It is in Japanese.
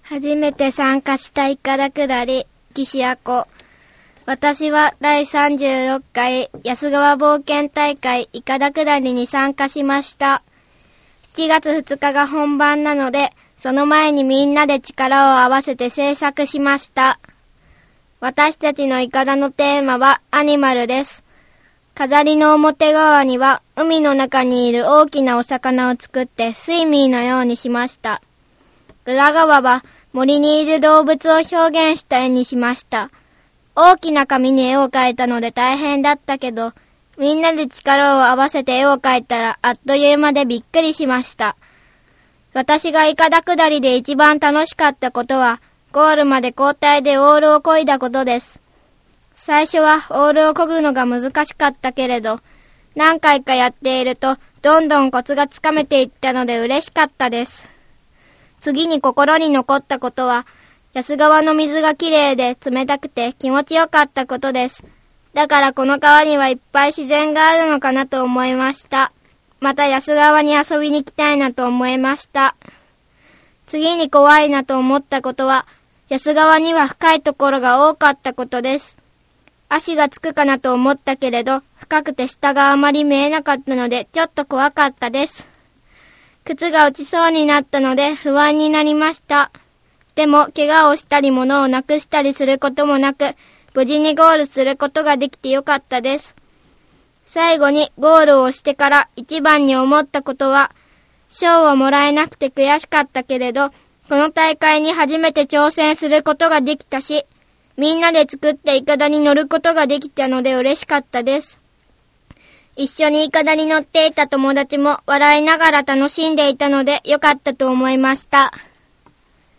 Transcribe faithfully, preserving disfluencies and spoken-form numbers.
初めて参加したいかだ下り、岸亜子。私はだいさんじゅうろっかい安川冒険大会いかだ下りに参加しました。しちがつふつかが本番なので、その前にみんなで力を合わせて制作しました。私たちのいかだのテーマはアニマルです。飾りの表側には海の中にいる大きなお魚を作ってスイミーのようにしました。裏側は森にいる動物を表現した絵にしました。大きな紙に絵を描いたので大変だったけど、みんなで力を合わせて絵を描いたらあっという間でびっくりしました。私がいかだ下りで一番楽しかったことは、ゴールまで交代でオールを漕いだことです。最初はオールを漕ぐのが難しかったけれど、何回かやっているとどんどんコツがつかめていったので嬉しかったです。次に心に残ったことは、安川の水がきれいで冷たくて気持ちよかったことです。だからこの川にはいっぱい自然があるのかなと思いました。また安川に遊びに行きたいなと思いました。次に怖いなと思ったことは、安川には深いところが多かったことです。足がつくかなと思ったけれど、深くて下があまり見えなかったのでちょっと怖かったです。靴が落ちそうになったので不安になりました。でも怪我をしたり物をなくしたりすることもなく、無事にゴールすることができてよかったです。最後にゴールをしてから一番に思ったことは、賞をもらえなくて悔しかったけれど、この大会に初めて挑戦することができたし、みんなで作ったイカダに乗ることができたので嬉しかったです。一緒にイカダに乗っていた友達も笑いながら楽しんでいたのでよかったと思いました。